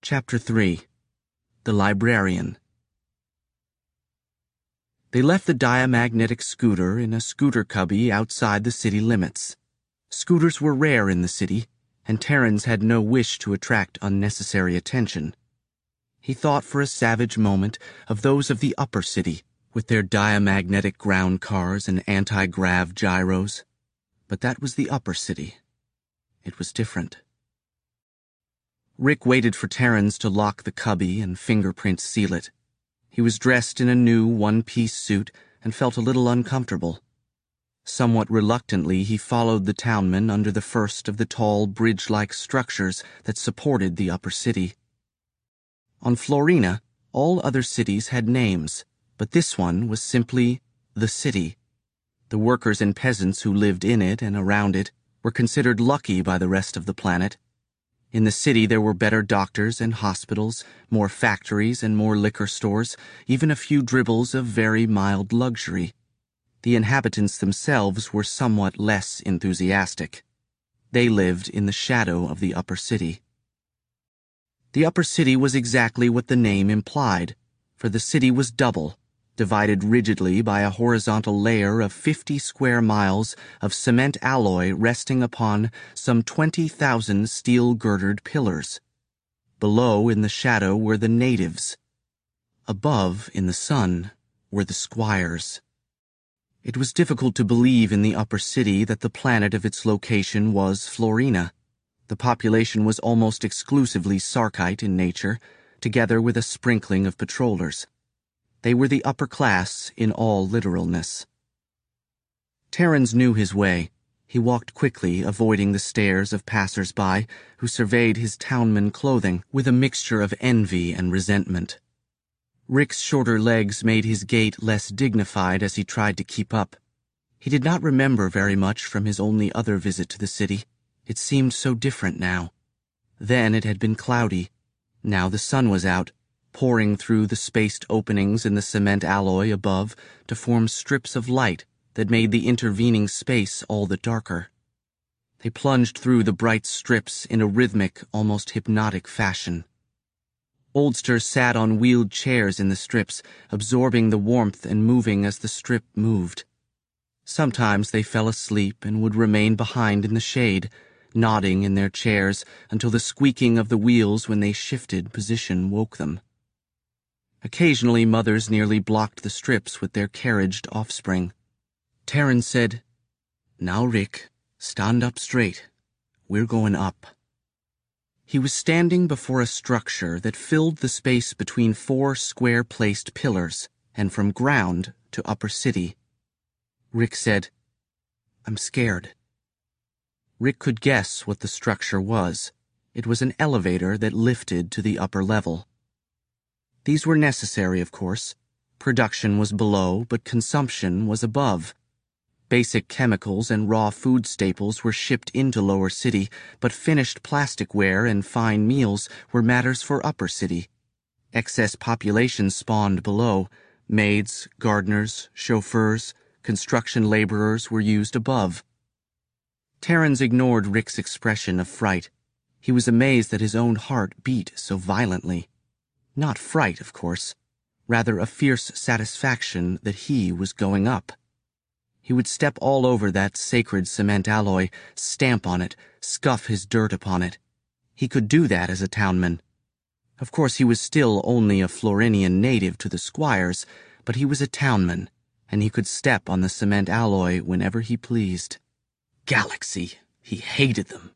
Chapter 3. The Librarian. They left the diamagnetic scooter in a scooter cubby outside the city limits. Scooters were rare in the city, and Terrence had no wish to attract unnecessary attention. He thought for a savage moment of those of the upper city, with their diamagnetic ground cars and anti-grav gyros. But that was the upper city. It was different. Rick waited for Terrence to lock the cubby and fingerprint seal it. He was dressed in a new one-piece suit and felt a little uncomfortable. Somewhat reluctantly, he followed the townman under the first of the tall bridge-like structures that supported the upper city. On Florina, all other cities had names, but this one was simply the city. The workers and peasants who lived in it and around it were considered lucky by the rest of the planet. In the city there were better doctors and hospitals, more factories and more liquor stores, even a few dribbles of very mild luxury. The inhabitants themselves were somewhat less enthusiastic. They lived in the shadow of the upper city. The upper city was exactly what the name implied, for the city was double, divided rigidly by a horizontal layer of 50 square miles of cement alloy resting upon some 20,000 steel-girdered pillars. Below in the shadow were the natives. Above, in the sun, were the squires. It was difficult to believe in the upper city that the planet of its location was Florina. The population was almost exclusively Sarkite in nature, together with a sprinkling of patrollers. They were the upper class in all literalness. Terrence knew his way. He walked quickly, avoiding the stares of passers-by who surveyed his townman clothing with a mixture of envy and resentment. Rick's shorter legs made his gait less dignified as he tried to keep up. He did not remember very much from his only other visit to the city. It seemed so different now. Then it had been cloudy. Now the sun was out, pouring through the spaced openings in the cement alloy above to form strips of light that made the intervening space all the darker. They plunged through the bright strips in a rhythmic, almost hypnotic fashion. Oldsters sat on wheeled chairs in the strips, absorbing the warmth and moving as the strip moved. Sometimes they fell asleep and would remain behind in the shade, nodding in their chairs until the squeaking of the wheels when they shifted position woke them. Occasionally, mothers nearly blocked the strips with their carriaged offspring. Terrence said, "Now, Rick, stand up straight. We're going up." He was standing before a structure that filled the space between 4 square-placed pillars, and from ground to upper city. Rick said, "I'm scared." Rick could guess what the structure was. It was an elevator that lifted to the upper level. These were necessary, of course. Production was below, but consumption was above. Basic chemicals and raw food staples were shipped into lower city, but finished plasticware and fine meals were matters for upper city. Excess population spawned below. Maids, gardeners, chauffeurs, construction laborers were used above. Terrence ignored Rick's expression of fright. He was amazed that his own heart beat so violently. Not fright, of course, rather a fierce satisfaction that he was going up. He would step all over that sacred cement alloy, stamp on it, scuff his dirt upon it. He could do that as a townman. Of course, he was still only a Florinian native to the squires, but he was a townman, and he could step on the cement alloy whenever he pleased. Galaxy! He hated them.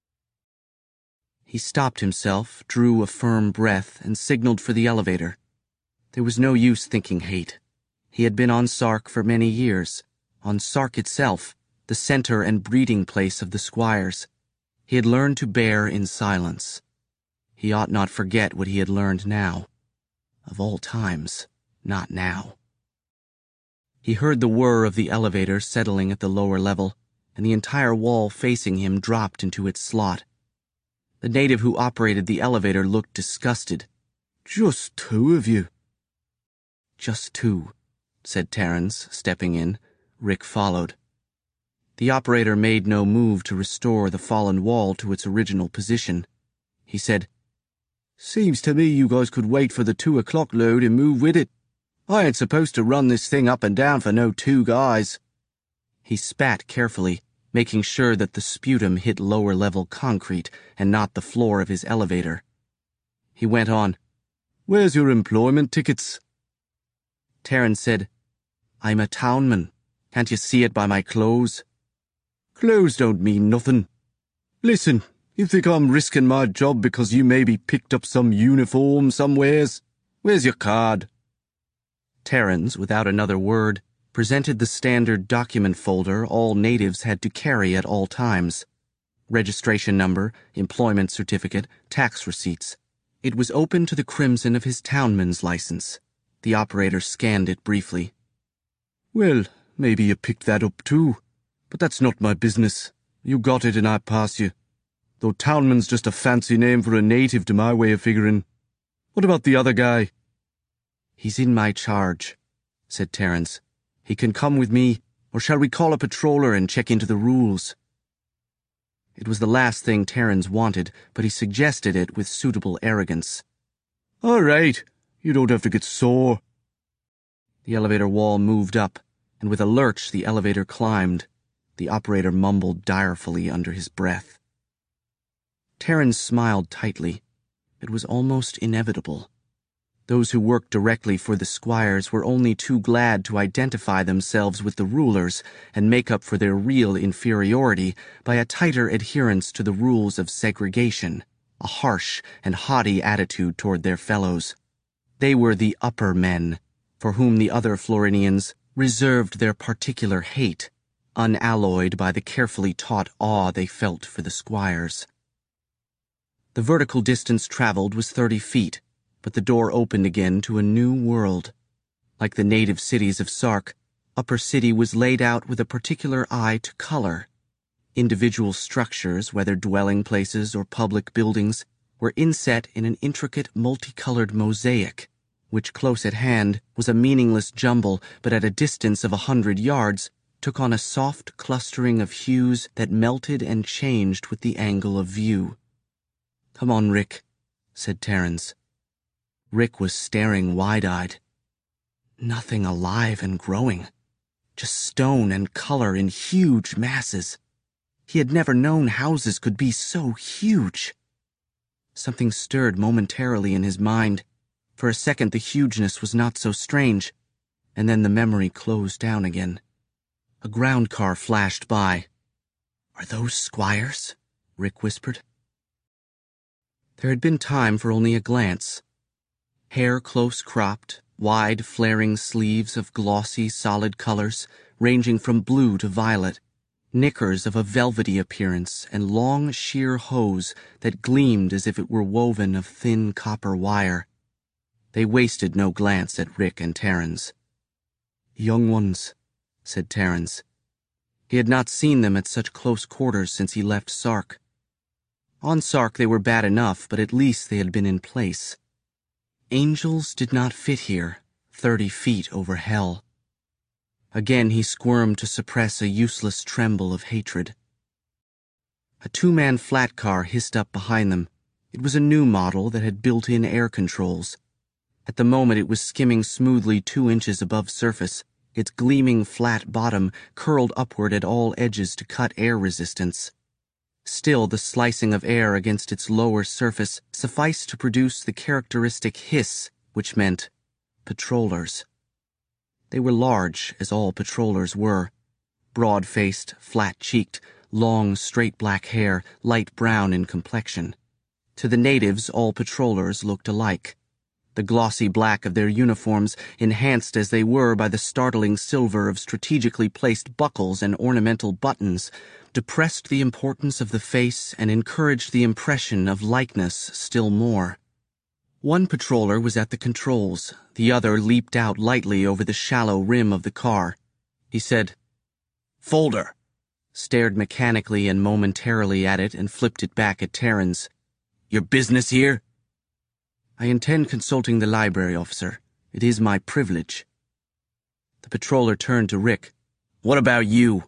He stopped himself, drew a firm breath, and signaled for the elevator. There was no use thinking hate. He had been on Sark for many years, on Sark itself, the center and breeding place of the squires. He had learned to bear in silence. He ought not forget what he had learned now. Of all times, not now. He heard the whir of the elevator settling at the lower level, and the entire wall facing him dropped into its slot. The native who operated the elevator looked disgusted. "Just 2 of you." "Just 2, said Terrence, stepping in. Rick followed. The operator made no move to restore the fallen wall to its original position. He said, Seems to me you guys could wait for the 2 o'clock load and move with it. I ain't supposed to run this thing up and down for no two guys. He spat carefully, making sure that the sputum hit lower-level concrete and not the floor of his elevator. He went on, "Where's your employment tickets?" Terrence said, "I'm a townman. Can't you see it by my clothes?" "Clothes don't mean nothing. Listen, you think I'm risking my job because you maybe picked up some uniform somewheres? Where's your card?" Terrence, without another word, presented the standard document folder all natives had to carry at all times. Registration number, employment certificate, tax receipts. It was open to the crimson of his townman's license. The operator scanned it briefly. "Well, maybe you picked that up too. But that's not my business. You got it and I pass you. Though townman's just a fancy name for a native to my way of figuring. What about the other guy?" "He's in my charge," said Terrence. "He can come with me, or shall we call a patroller and check into the rules?" It was the last thing Terrence wanted, but he suggested it with suitable arrogance. "All right, you don't have to get sore." The elevator wall moved up, and with a lurch the elevator climbed. The operator mumbled direfully under his breath. Terrence smiled tightly. It was almost inevitable. Those who worked directly for the squires were only too glad to identify themselves with the rulers and make up for their real inferiority by a tighter adherence to the rules of segregation, a harsh and haughty attitude toward their fellows. They were the upper men, for whom the other Florinians reserved their particular hate, unalloyed by the carefully taught awe they felt for the squires. The vertical distance traveled was 30 feet, but the door opened again to a new world. Like the native cities of Sark, Upper City was laid out with a particular eye to color. Individual structures, whether dwelling places or public buildings, were inset in an intricate multicolored mosaic, which close at hand was a meaningless jumble, but at a distance of 100 yards took on a soft clustering of hues that melted and changed with the angle of view. "Come on, Rick," said Terrence. Rick was staring wide-eyed. Nothing alive and growing. Just stone and color in huge masses. He had never known houses could be so huge. Something stirred momentarily in his mind. For a second the hugeness was not so strange, and then the memory closed down again. A ground car flashed by. "Are those squires?" Rick whispered. There had been time for only a glance. Hair close-cropped, wide flaring sleeves of glossy, solid colors, ranging from blue to violet, knickers of a velvety appearance, and long, sheer hose that gleamed as if it were woven of thin copper wire. They wasted no glance at Rick and Terrence. "Young ones," said Terrence. He had not seen them at such close quarters since he left Sark. On Sark they were bad enough, but at least they had been in place. Angels did not fit here, 30 feet over hell. Again he squirmed to suppress a useless tremble of hatred. A two-man flat car hissed up behind them. It was a new model that had built-in air controls. At the moment it was skimming smoothly 2 inches above surface, its gleaming flat bottom curled upward at all edges to cut air resistance. Still, the slicing of air against its lower surface sufficed to produce the characteristic hiss, which meant patrollers. They were large, as all patrollers were. Broad-faced, flat-cheeked, long, straight black hair, light brown in complexion. To the natives, all patrollers looked alike. The glossy black of their uniforms, enhanced as they were by the startling silver of strategically placed buckles and ornamental buttons, depressed the importance of the face and encouraged the impression of likeness still more. One patroller was at the controls. The other leaped out lightly over the shallow rim of the car. He said, "Folder," stared mechanically and momentarily at it and flipped it back at Terrence. "Your business here?" "I intend consulting the library officer. It is my privilege." The patroller turned to Rick. "What about you?"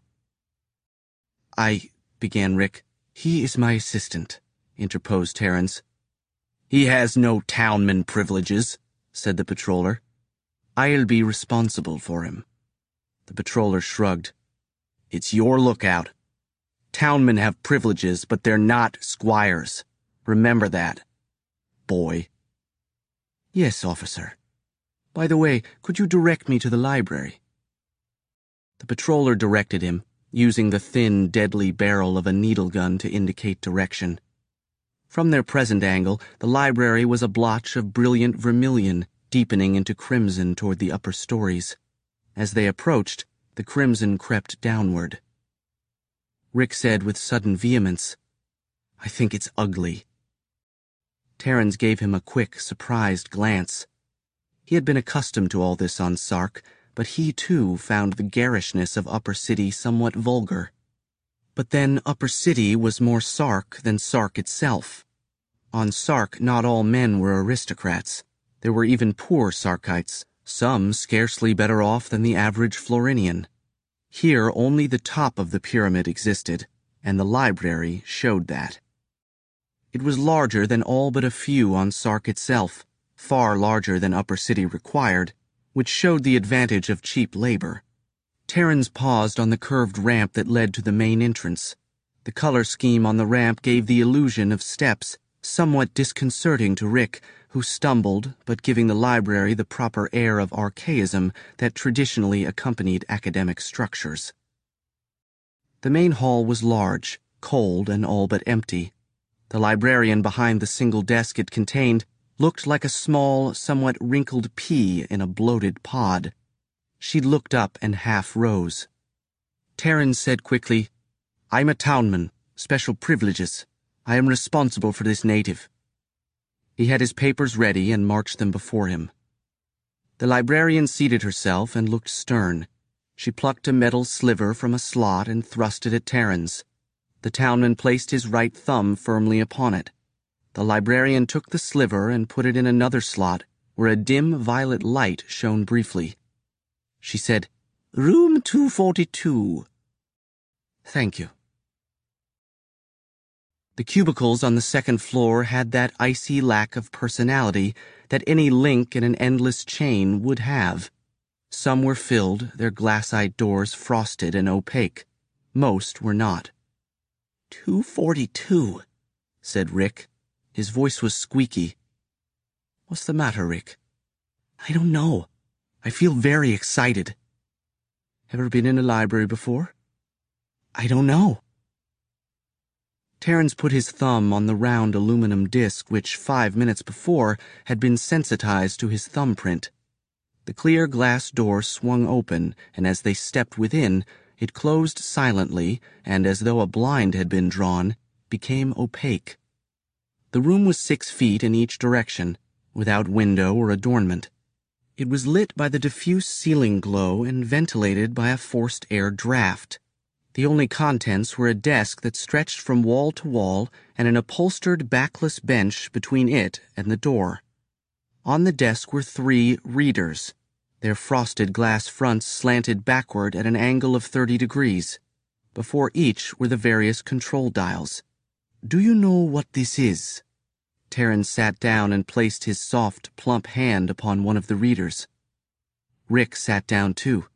"I," began Rick. "He is my assistant," interposed Terrence. He has no townman privileges, said the patroller. I'll be responsible for him. The patroller shrugged. It's your lookout. Townmen have privileges, but they're not squires. Remember that, boy. Yes, officer. By the way, could you direct me to the library? The patroller directed him, using the thin, deadly barrel of a needle gun to indicate direction. From their present angle, the library was a blotch of brilliant vermilion, deepening into crimson toward the upper stories. As they approached, the crimson crept downward. Rick said with sudden vehemence, I think it's ugly. Terrence gave him a quick, surprised glance. He had been accustomed to all this on Sark, but he, too, found the garishness of Upper City somewhat vulgar. But then Upper City was more Sark than Sark itself. On Sark, not all men were aristocrats. There were even poor Sarkites, some scarcely better off than the average Florinian. Here only the top of the pyramid existed, and the library showed that. It was larger than all but a few on Sark itself, far larger than Upper City required, which showed the advantage of cheap labor. Terrence paused on the curved ramp that led to the main entrance. The color scheme on the ramp gave the illusion of steps, somewhat disconcerting to Rick, who stumbled, but giving the library the proper air of archaism that traditionally accompanied academic structures. The main hall was large, cold, and all but empty. The librarian behind the single desk it contained looked like a small, somewhat wrinkled pea in a bloated pod. She looked up and half rose. Terrence said quickly, I'm a townman, special privileges. I am responsible for this native. He had his papers ready and marched them before him. The librarian seated herself and looked stern. She plucked a metal sliver from a slot and thrust it at Terrence. The townman placed his right thumb firmly upon it. The librarian took the sliver and put it in another slot, where a dim violet light shone briefly. She said, Room 242. Thank you. The cubicles on the second floor had that icy lack of personality that any link in an endless chain would have. Some were filled, their glass-eyed doors frosted and opaque. Most were not. 242, said Rick. His voice was squeaky. What's the matter, Rick? I don't know. I feel very excited. Ever been in a library before? I don't know. Terrence put his thumb on the round aluminum disc which 5 minutes before had been sensitized to his thumbprint. The clear glass door swung open, and as they stepped within, it closed silently and, as though a blind had been drawn, became opaque. The room was 6 feet in each direction, without window or adornment. It was lit by the diffuse ceiling glow and ventilated by a forced air draft. The only contents were a desk that stretched from wall to wall and an upholstered backless bench between it and the door. On the desk were 3 readers. Their frosted glass fronts slanted backward at an angle of 30 degrees. Before each were the various control dials. Do you know what this is? Terrence sat down and placed his soft, plump hand upon one of the readers. Rick sat down too.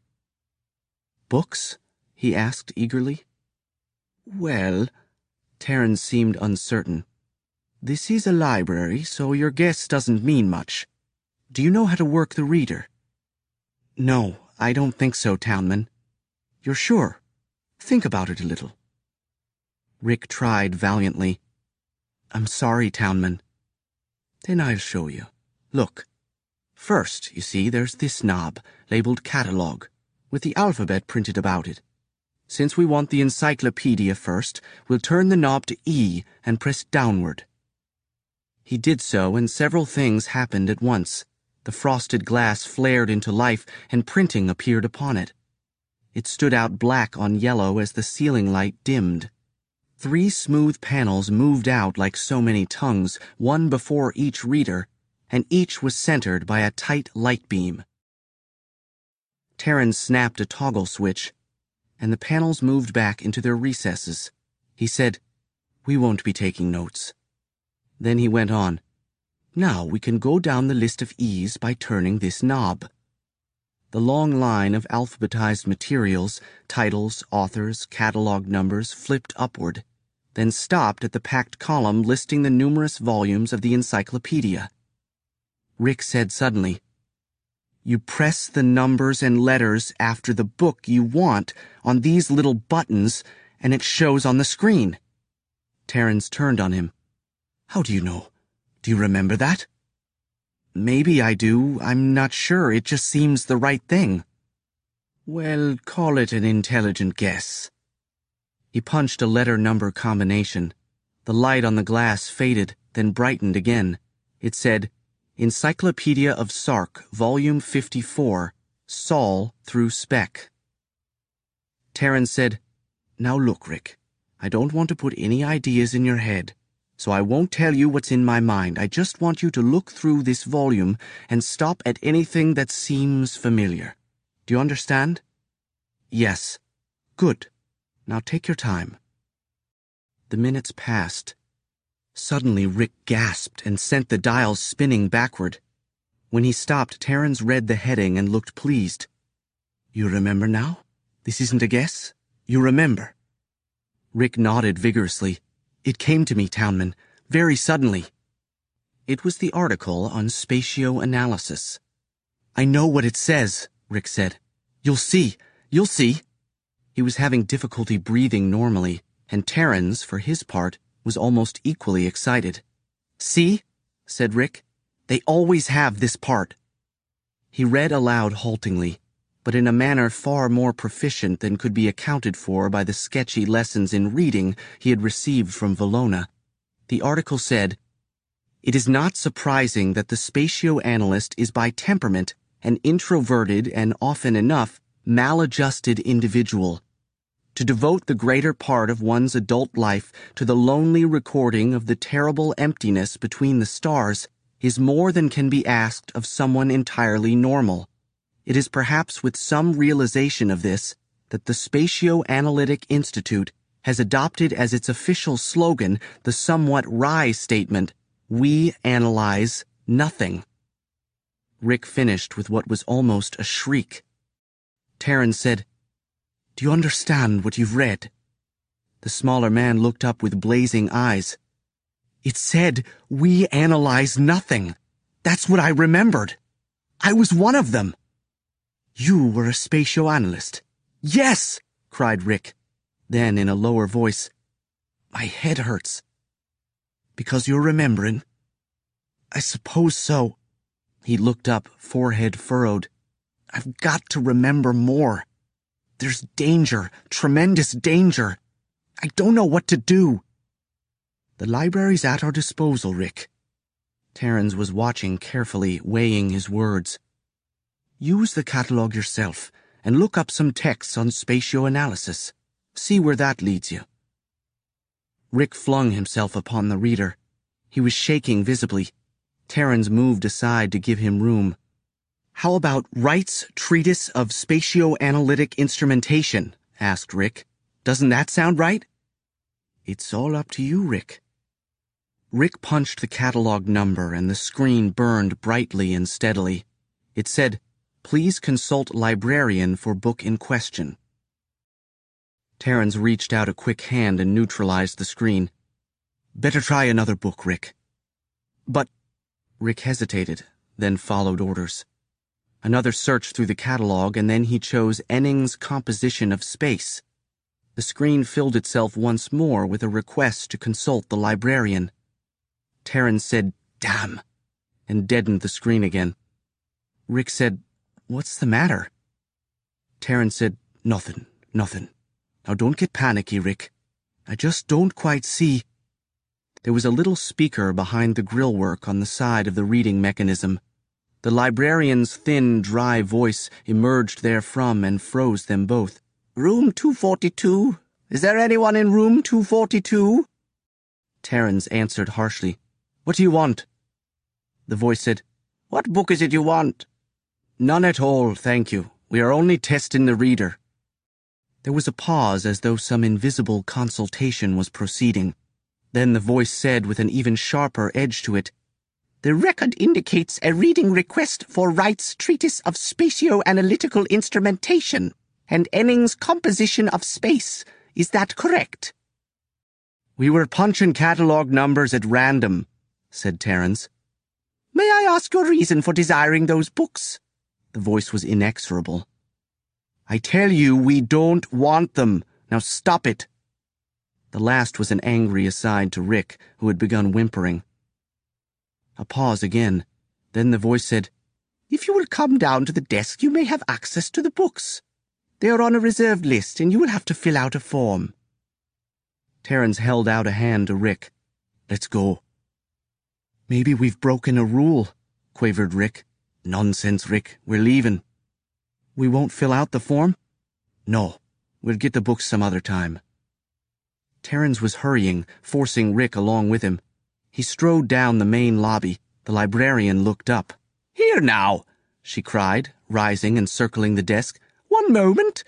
Books? He asked eagerly. Well, Terrence seemed uncertain. This is a library, so your guess doesn't mean much. Do you know how to work the reader? No, I don't think so, Townman. You're sure? Think about it a little. Rick tried valiantly. I'm sorry, Townman. Then I'll show you. Look. First, you see, there's this knob, labeled Catalog, with the alphabet printed about it. Since we want the encyclopedia first, we'll turn the knob to E and press downward. He did so, and several things happened at once. The frosted glass flared into life, and printing appeared upon it. It stood out black on yellow as the ceiling light dimmed. 3 smooth panels moved out like so many tongues, one before each reader, and each was centered by a tight light beam. Terrence snapped a toggle switch, and the panels moved back into their recesses. He said, We won't be taking notes. Then he went on. Now we can go down the list of E's by turning this knob. The long line of alphabetized materials, titles, authors, catalog numbers flipped upward, then stopped at the packed column listing the numerous volumes of the encyclopedia. Rick said suddenly, "You press the numbers and letters after the book you want on these little buttons, and it shows on the screen." Terrence turned on him. "How do you know? Do you remember that?" "Maybe I do. I'm not sure. It just seems the right thing." "Well, call it an intelligent guess." He punched a letter-number combination. The light on the glass faded, then brightened again. It said, Encyclopedia of Sark, Volume 54, Saul through Spec. Terrence said, "Now look, Rick, I don't want to put any ideas in your head, so I won't tell you what's in my mind. I just want you to look through this volume and stop at anything that seems familiar. Do you understand?" "Yes." "Good. Now take your time." The minutes passed. Suddenly Rick gasped and sent the dials spinning backward. When he stopped, Terrence read the heading and looked pleased. "You remember now? This isn't a guess? You remember?" Rick nodded vigorously. "It came to me, Townman, very suddenly." It was the article on spatioanalysis. "I know what it says," Rick said. "You'll see. You'll see." He was having difficulty breathing normally, and Terrence, for his part, was almost equally excited. "See?" said Rick. "They always have this part." He read aloud haltingly, but in a manner far more proficient than could be accounted for by the sketchy lessons in reading he had received from Valona. The article said, "It is not surprising that the spatioanalyst is by temperament an introverted and often enough maladjusted individual. To devote the greater part of one's adult life to the lonely recording of the terrible emptiness between the stars is more than can be asked of someone entirely normal. It is perhaps with some realization of this that the Spatioanalytic Institute has adopted as its official slogan the somewhat wry statement, 'We analyze nothing.'" Rick finished with what was almost a shriek. Terrence said, "Do you understand what you've read?" The smaller man looked up with blazing eyes. "It said, 'We analyze nothing.' That's what I remembered. I was one of them." "You were a spatioanalyst?" "Yes!" cried Rick. Then, in a lower voice, "My head hurts." "Because you're remembering?" "I suppose so." He looked up, forehead furrowed. "I've got to remember more. There's danger, tremendous danger. I don't know what to do." "The library's at our disposal, Rick." Terrence was watching carefully, weighing his words. "Use the catalog yourself and look up some texts on spatioanalysis. See where that leads you." Rick flung himself upon the reader. He was shaking visibly. Terrence moved aside to give him room. "How about Wright's Treatise of Spatioanalytic Instrumentation?" asked Rick. "Doesn't that sound right?" "It's all up to you, Rick." Rick punched the catalog number and the screen burned brightly and steadily. It said, "Please consult librarian for book in question." Terrence reached out a quick hand and neutralized the screen. "Better try another book, Rick." "But—" Rick hesitated, then followed orders. Another search through the catalog, and then he chose Enning's Composition of Space. The screen filled itself once more with a request to consult the librarian. Terrence said, "Damn," and deadened the screen again. Rick said, "What's the matter?" Terrence said, Nothing. Now don't get panicky, Rick. I just don't quite see." There was a little speaker behind the grillwork on the side of the reading mechanism. The librarian's thin, dry voice emerged therefrom and froze them both. "Room 242? Is there anyone in room 242? Terrence answered harshly, "What do you want?" The voice said, "What book is it you want?" "None at all, thank you. We are only testing the reader." There was a pause as though some invisible consultation was proceeding. Then the voice said with an even sharper edge to it, The record indicates a reading request for Wright's Treatise of Spatio-Analytical Instrumentation and Enning's Composition of Space. Is that correct? We were punching catalogue numbers at random, said Terence. May I ask your reason for desiring those books? The voice was inexorable. I tell you, we don't want them. Now stop it. The last was an angry aside to Rick, who had begun whimpering. A pause again. Then the voice said, If you will come down to the desk, you may have access to the books. They are on a reserved list, and you will have to fill out a form. Terence held out a hand to Rick. Let's go. Maybe we've broken a rule, quavered Rick. Nonsense, Rick. We're leaving. We won't fill out the form? No. We'll get the books some other time. Terence was hurrying, forcing Rick along with him. He strode down the main lobby. The librarian looked up. Here now, she cried, rising and circling the desk. One moment!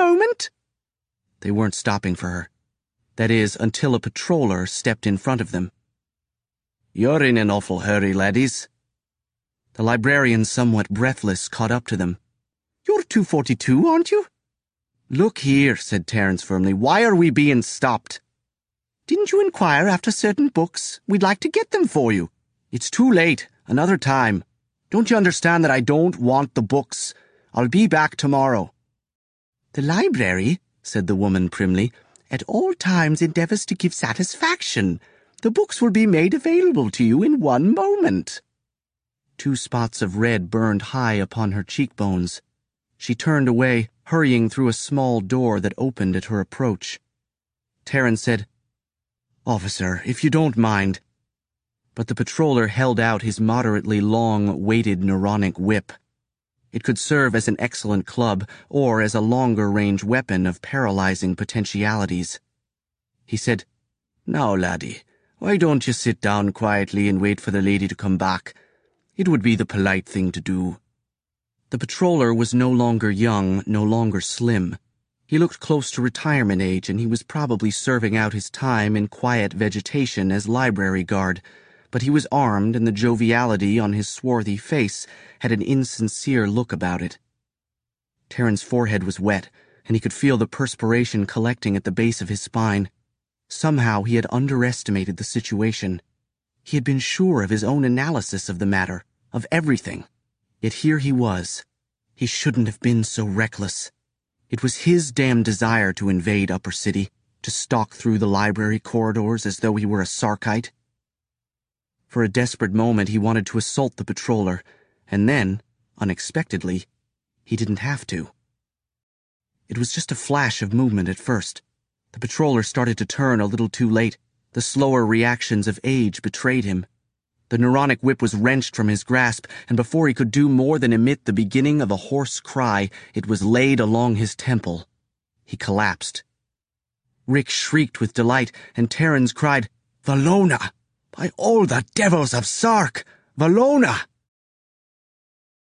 They weren't stopping for her. That is, until a patroller stepped in front of them. You're in an awful hurry, laddies. The librarian, somewhat breathless, caught up to them. You're 242, aren't you? Look here, said Terence firmly. Why are we being stopped? Didn't you inquire after certain books? We'd like to get them for you. It's too late. Another time. Don't you understand that I don't want the books? I'll be back tomorrow. The library, said the woman primly, at all times endeavors to give satisfaction. The books will be made available to you in 1 moment. 2 spots of red burned high upon her cheekbones. She turned away, hurrying through a small door that opened at her approach. Terence said, Officer, if you don't mind. But the patroller held out his moderately long, weighted neuronic whip. It could serve as an excellent club or as a longer-range weapon of paralyzing potentialities. He said, Now, laddie, why don't you sit down quietly and wait for the lady to come back? It would be the polite thing to do. The patroller was no longer young, no longer slim. He looked close to retirement age, and he was probably serving out his time in quiet vegetation as library guard, but he was armed, and the joviality on his swarthy face had an insincere look about it. Terrence's forehead was wet, and he could feel the perspiration collecting at the base of his spine. Somehow he had underestimated the situation. He had been sure of his own analysis of the matter, of everything. Yet here he was. He shouldn't have been so reckless. It was his damned desire to invade Upper City, to stalk through the library corridors as though he were a Sarkite. For a desperate moment he wanted to assault the patroller, and then, unexpectedly, he didn't have to. It was just a flash of movement at first. The patroller started to turn a little too late. The slower reactions of age betrayed him. The neuronic whip was wrenched from his grasp, and before he could do more than emit the beginning of a hoarse cry, it was laid along his temple. He collapsed. Rick shrieked with delight, and Terence cried, Valona! By all the devils of Sark! Valona!